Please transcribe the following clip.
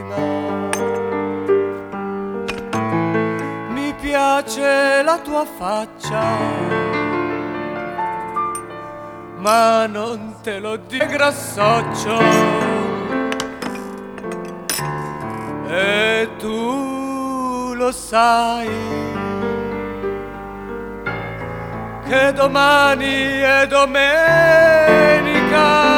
Mi piace la tua faccia, ma non te lo dico, grassoccio, e tu lo sai che domani è domenica.